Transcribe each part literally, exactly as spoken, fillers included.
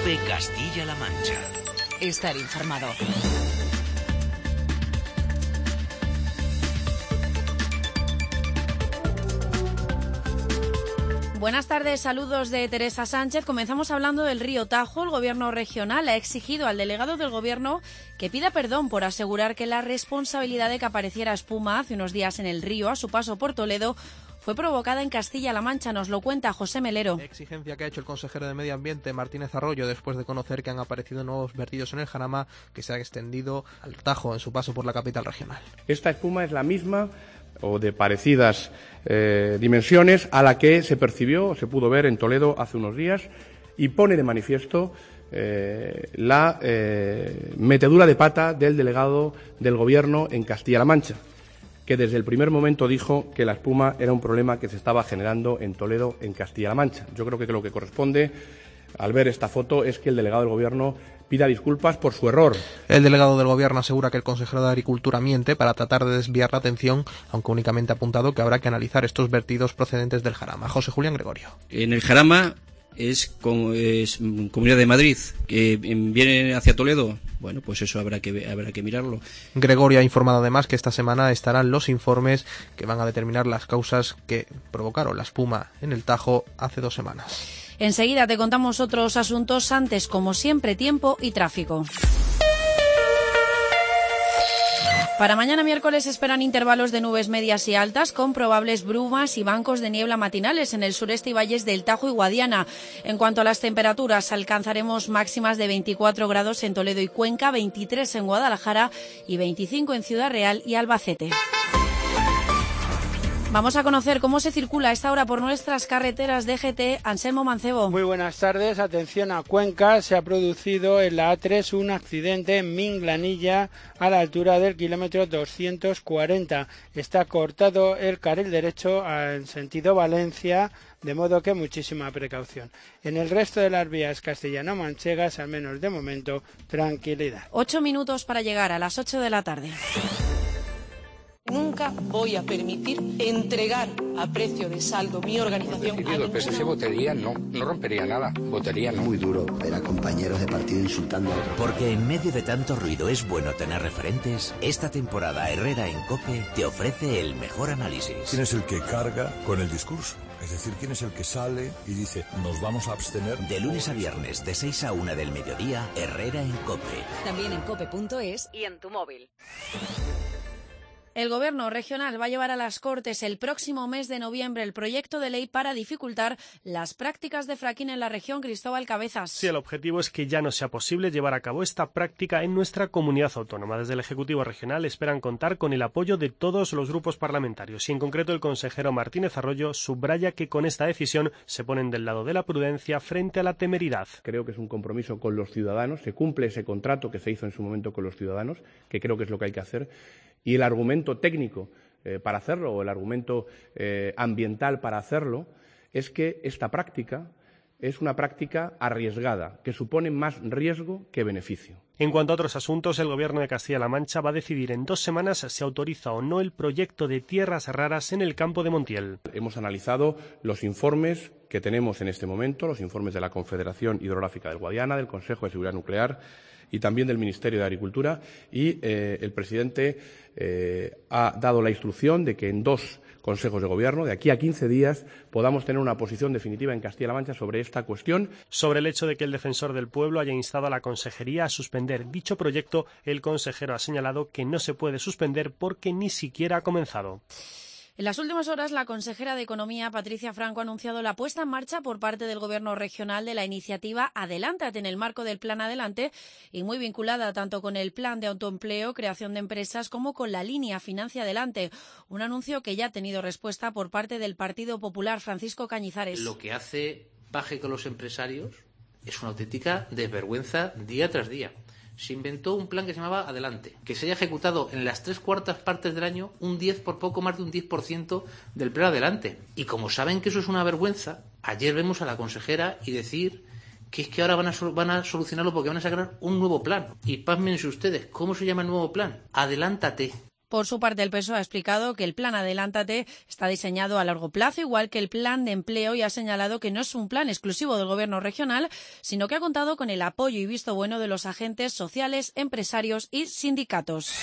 COPE Castilla-La Mancha. Estar informado. Buenas tardes, saludos de Teresa Sánchez. Comenzamos hablando del río Tajo. El gobierno regional ha exigido al delegado del gobierno que pida perdón por asegurar que la responsabilidad de que apareciera espuma hace unos días en el río a su paso por Toledo fue provocada en Castilla-La Mancha. Nos lo cuenta José Melero. Exigencia que ha hecho el consejero de Medio Ambiente, Martínez Arroyo, después de conocer que han aparecido nuevos vertidos en el Jarama que se ha extendido al Tajo en su paso por la capital regional. Esta espuma es la misma o de parecidas eh, dimensiones a la que se percibió, se pudo ver en Toledo hace unos días y pone de manifiesto eh, la eh, metedura de pata del delegado del Gobierno en Castilla-La Mancha, que desde el primer momento dijo que la espuma era un problema que se estaba generando en Toledo, en Castilla-La Mancha. Yo creo que lo que corresponde al ver esta foto es que el delegado del Gobierno pida disculpas por su error. El delegado del Gobierno asegura que el consejero de Agricultura miente para tratar de desviar la atención, aunque únicamente ha apuntado que habrá que analizar estos vertidos procedentes del Jarama. José Julián Gregorio. En el Jarama es, como, es Comunidad de Madrid, que viene hacia Toledo. Bueno, pues eso habrá que habrá que mirarlo. Gregorio ha informado además que esta semana estarán los informes que van a determinar las causas que provocaron la espuma en el Tajo hace dos semanas. Enseguida te contamos otros asuntos, antes, como siempre, tiempo y tráfico. Para mañana miércoles esperan intervalos de nubes medias y altas con probables brumas y bancos de niebla matinales en el sureste y valles del Tajo y Guadiana. En cuanto a las temperaturas, alcanzaremos máximas de veinticuatro grados en Toledo y Cuenca, veintitrés en Guadalajara y veinticinco en Ciudad Real y Albacete. Vamos a conocer cómo se circula a esta hora por nuestras carreteras de G T. Anselmo Mancebo. Muy buenas tardes. Atención a Cuenca. Se ha producido en la A tres un accidente en Minglanilla a la altura del kilómetro doscientos cuarenta. Está cortado el carril derecho en sentido Valencia, de modo que muchísima precaución. En el resto de las vías castellano-manchegas, al menos de momento, tranquilidad. Ocho minutos para llegar a las ocho de la tarde. Nunca voy a permitir entregar a precio de saldo mi organización. El P S S votaría no, no rompería nada, votaría no. Muy duro ver a compañeros de partido insultando a otros. Porque en medio de tanto ruido es bueno tener referentes. Esta temporada Herrera en COPE te ofrece el mejor análisis. ¿Quién es el que carga con el discurso? Es decir, ¿quién es el que sale y dice, nos vamos a abstener? De lunes a viernes, de seis a una del mediodía, Herrera en COPE. También en cope punto es y en tu móvil. El Gobierno regional va a llevar a las Cortes el próximo mes de noviembre el proyecto de ley para dificultar las prácticas de fracking en la región. Cristóbal Cabezas. Sí, el objetivo es que ya no sea posible llevar a cabo esta práctica en nuestra comunidad autónoma. Desde el Ejecutivo regional esperan contar con el apoyo de todos los grupos parlamentarios y en concreto el consejero Martínez Arroyo subraya que con esta decisión se ponen del lado de la prudencia frente a la temeridad. Creo que es un compromiso con los ciudadanos, se cumple ese contrato que se hizo en su momento con los ciudadanos, que creo que es lo que hay que hacer. Y el argumento técnico eh, para hacerlo, o el argumento eh, ambiental para hacerlo, es que esta práctica es una práctica arriesgada, que supone más riesgo que beneficio. En cuanto a otros asuntos, el Gobierno de Castilla-La Mancha va a decidir en dos semanas si autoriza o no el proyecto de tierras raras en el campo de Montiel. Hemos analizado los informes que tenemos en este momento, los informes de la Confederación Hidrográfica del Guadiana, del Consejo de Seguridad Nuclear y también del Ministerio de Agricultura, y eh, el presidente eh, ha dado la instrucción de que en dos consejos de gobierno, de aquí a quince días, podamos tener una posición definitiva en Castilla-La Mancha sobre esta cuestión. Sobre el hecho de que el defensor del pueblo haya instado a la Consejería a suspender dicho proyecto, el consejero ha señalado que no se puede suspender porque ni siquiera ha comenzado. En las últimas horas, la consejera de Economía, Patricia Franco, ha anunciado la puesta en marcha por parte del Gobierno regional de la iniciativa Adelántate en el marco del Plan Adelante y muy vinculada tanto con el Plan de Autoempleo, Creación de Empresas, como con la línea Financia Adelante. Un anuncio que ya ha tenido respuesta por parte del Partido Popular. Francisco Cañizares. Lo que hace Paje con los empresarios es una auténtica desvergüenza día tras día. Se inventó un plan que se llamaba Adelante, que se haya ejecutado en las tres cuartas partes del año un diez por poco más de un diez por ciento del plan Adelante. Y como saben que eso es una vergüenza, ayer vemos a la consejera y decir que es que ahora van a, van a solucionarlo porque van a sacar un nuevo plan. Y pásmense ustedes, ¿cómo se llama el nuevo plan? Adelántate. Por su parte, el P S O E ha explicado que el plan Adelántate está diseñado a largo plazo, igual que el plan de empleo, y ha señalado que no es un plan exclusivo del Gobierno regional, sino que ha contado con el apoyo y visto bueno de los agentes sociales, empresarios y sindicatos.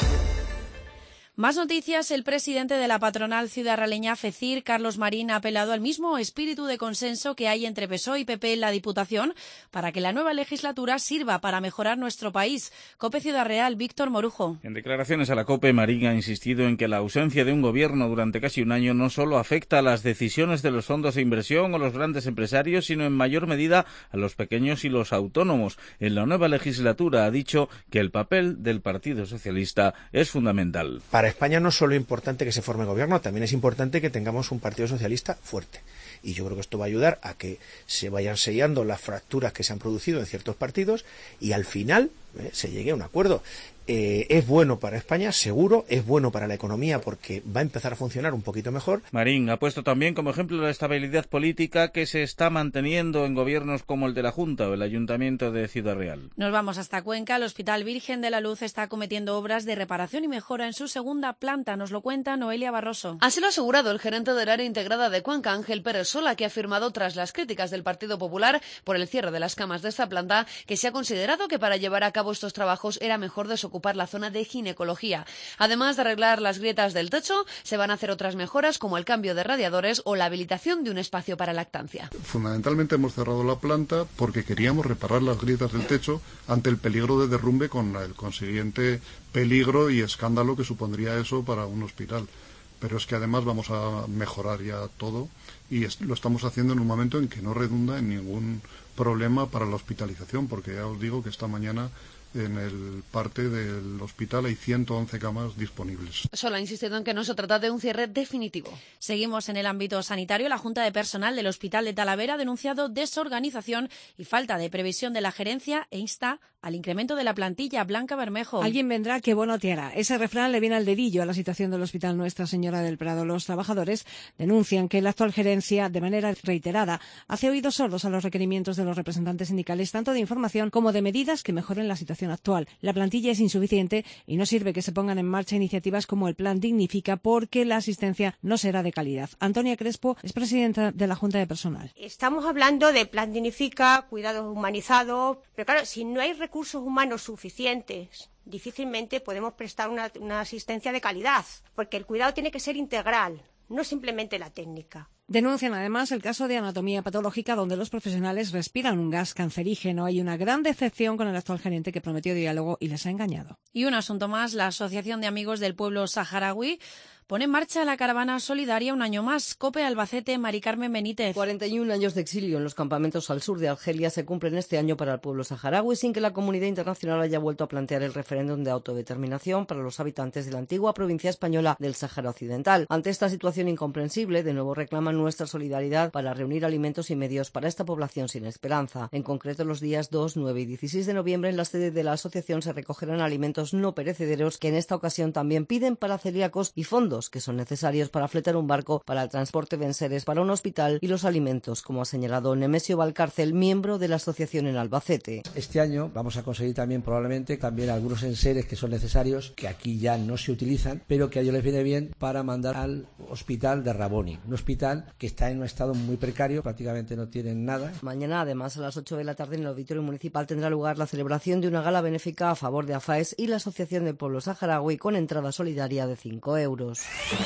Más noticias. El presidente de la patronal ciudadraleña FECIR, Carlos Marín, ha apelado al mismo espíritu de consenso que hay entre P S O E y P P en la Diputación para que la nueva legislatura sirva para mejorar nuestro país. COPE Ciudad Real, Víctor Morujo. En declaraciones a la COPE, Marín ha insistido en que la ausencia de un gobierno durante casi un año no solo afecta a las decisiones de los fondos de inversión o los grandes empresarios, sino en mayor medida a los pequeños y los autónomos. En la nueva legislatura ha dicho que el papel del Partido Socialista es fundamental. Para España no es solo importante que se forme gobierno, también es importante que tengamos un Partido Socialista fuerte. Y yo creo que esto va a ayudar a que se vayan sellando las fracturas que se han producido en ciertos partidos y al final eh, se llegue a un acuerdo. Eh, es bueno para España, seguro, es bueno para la economía porque va a empezar a funcionar un poquito mejor. Marín ha puesto también como ejemplo la estabilidad política que se está manteniendo en gobiernos como el de la Junta o el Ayuntamiento de Ciudad Real. Nos vamos hasta Cuenca. El Hospital Virgen de la Luz está acometiendo obras de reparación y mejora en su segunda planta. Nos lo cuenta Noelia Barroso. Así lo ha asegurado el gerente del área integrada de Cuenca, Ángel Pérez Sola, que ha afirmado tras las críticas del Partido Popular por el cierre de las camas de esta planta que se ha considerado que para llevar a cabo estos trabajos era mejor desocupar la zona de ginecología. Además de arreglar las grietas del techo, se van a hacer otras mejoras como el cambio de radiadores o la habilitación de un espacio para lactancia. Fundamentalmente hemos cerrado la planta porque queríamos reparar las grietas del techo ante el peligro de derrumbe con el consiguiente peligro y escándalo que supondría eso para un hospital. Pero es que además vamos a mejorar ya todo y lo estamos haciendo en un momento en que no redunda en ningún problema para la hospitalización, porque ya os digo que esta mañana en el parte del hospital hay ciento once camas disponibles. Solo ha insistido en que no se trata de un cierre definitivo. Seguimos en el ámbito sanitario. La Junta de Personal del Hospital de Talavera ha denunciado desorganización y falta de previsión de la gerencia e insta al incremento de la plantilla. Blanca Bermejo. Alguien vendrá que bueno te hará. Ese refrán le viene al dedillo a la situación del Hospital Nuestra Señora del Prado. Los trabajadores denuncian que la actual gerencia, de manera reiterada, hace oídos sordos a los requerimientos de los representantes sindicales, tanto de información como de medidas que mejoren la situación actual. La plantilla es insuficiente y no sirve que se pongan en marcha iniciativas como el Plan Dignifica porque la asistencia no será de calidad. Antonia Crespo es presidenta de la Junta de Personal. Estamos hablando de Plan Dignifica, cuidados humanizados, pero claro, si no hay recursos humanos suficientes, difícilmente podemos prestar una, una asistencia de calidad, porque el cuidado tiene que ser integral, no simplemente la técnica. Denuncian además el caso de anatomía patológica donde los profesionales respiran un gas cancerígeno. Hay una gran decepción con el actual gerente que prometió diálogo y les ha engañado. Y un asunto más, la Asociación de Amigos del Pueblo Saharaui pone en marcha la caravana solidaria un año más. COPE Albacete, Mari Carmen Benítez. cuarenta y un años de exilio en los campamentos al sur de Argelia se cumplen este año para el pueblo saharaui sin que la comunidad internacional haya vuelto a plantear el referéndum de autodeterminación para los habitantes de la antigua provincia española del Sáhara Occidental. Ante esta situación incomprensible, de nuevo reclaman nuestra solidaridad para reunir alimentos y medios para esta población sin esperanza. En concreto, los días dos, nueve y dieciséis de noviembre en la sede de la asociación se recogerán alimentos no perecederos que en esta ocasión también piden para celíacos y fondos que son necesarios para fletar un barco para el transporte de enseres para un hospital y los alimentos, como ha señalado Nemesio Valcárcel, miembro de la asociación en Albacete. Este año vamos a conseguir también probablemente también algunos enseres que son necesarios, que aquí ya no se utilizan, pero que a ellos les viene bien para mandar al hospital de Raboni, un hospital que está en un estado muy precario, prácticamente no tienen nada. Mañana, además, a las ocho de la tarde en el Auditorio Municipal tendrá lugar la celebración de una gala benéfica a favor de AFAES y la Asociación del Pueblo Saharaui con entrada solidaria de cinco euros.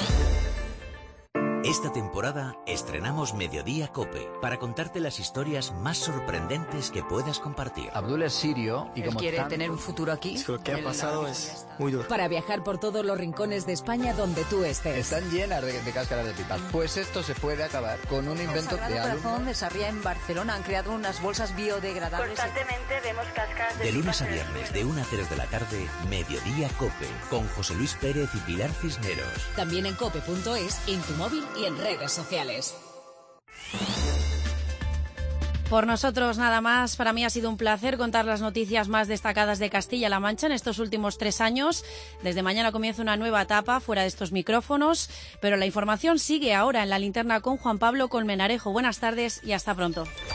Esta temporada estrenamos Mediodía COPE para contarte las historias más sorprendentes que puedas compartir. Abdul es sirio y Él como quiere tanto... tener un futuro aquí. Lo que ha pasado es muy duro. Para viajar por todos los rincones de España donde tú estés. Están llenas de, de cáscaras de pipas. Pues esto se puede acabar con un invento de alumnos. Corazón de Sarriá en Barcelona han creado unas bolsas biodegradables. Constantemente vemos cáscaras de De lunes a viernes, de una a tres de la tarde, Mediodía COPE, con José Luis Pérez y Pilar Cisneros. También en cope punto es, en tu móvil y en redes sociales. Por nosotros nada más. Para mí ha sido un placer contar las noticias más destacadas de Castilla-La Mancha en estos últimos tres años. Desde mañana comienza una nueva etapa fuera de estos micrófonos, pero la información sigue ahora en la linterna con Juan Pablo Colmenarejo. Buenas tardes y hasta pronto.